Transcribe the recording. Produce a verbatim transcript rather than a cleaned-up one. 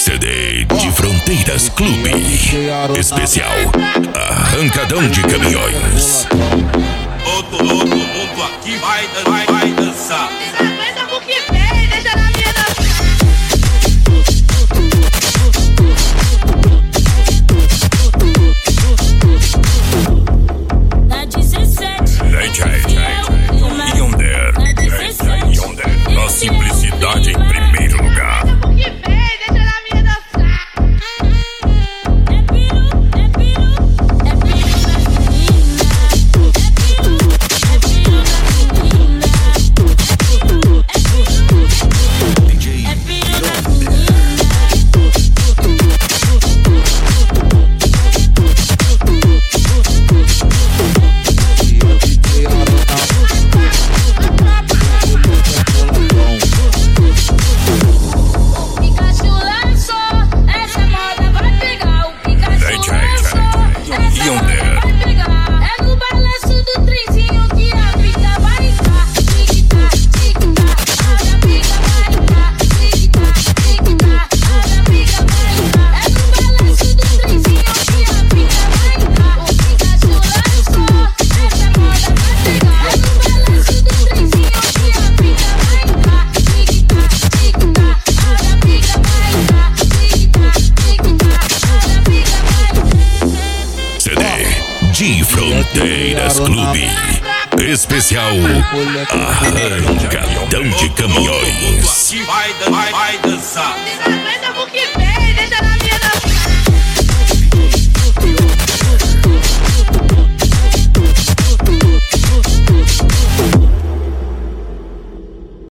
C D de Fronteiras Clube. Especial Arrancadão de Caminhões. Todo, todo mundo aqui vai, vai, vai dançar. Aguenta com o que vem, deixa na minha Na dezessete, Yonder, Yonder, na simplicidade em primeiro lugar. com o que vem, deixa na minha dançar. é piru, é piru, é piru das meninas. É piru, é piru das meninas. É piru, é piru, D J é piru das meninas. O Pikachu lançou, essa moda vai pegar. O Pikachu lançou, essa moda vai pegar. É no balanço do trenzinho que a pica vai entrar. Tic-tac, tic-tac, a pica vai entrar. Tic-tac, tic-tac, a pica vai entrar. É no balanço do trenzinho que a pica vai entrar. O Pikachu lançou, essa moda vai pegar. É no balanço do trenzinho que a pica vai entrar. Tic-tac, tic-tac, a pica vai entrar. Tic-tac, tic-tac, a pica vai entrar. C D de Fronteiras Clube. Especial Arrancadão de Caminhões. Aqui vai, vai, vai dançar. Aguenta com o que vem.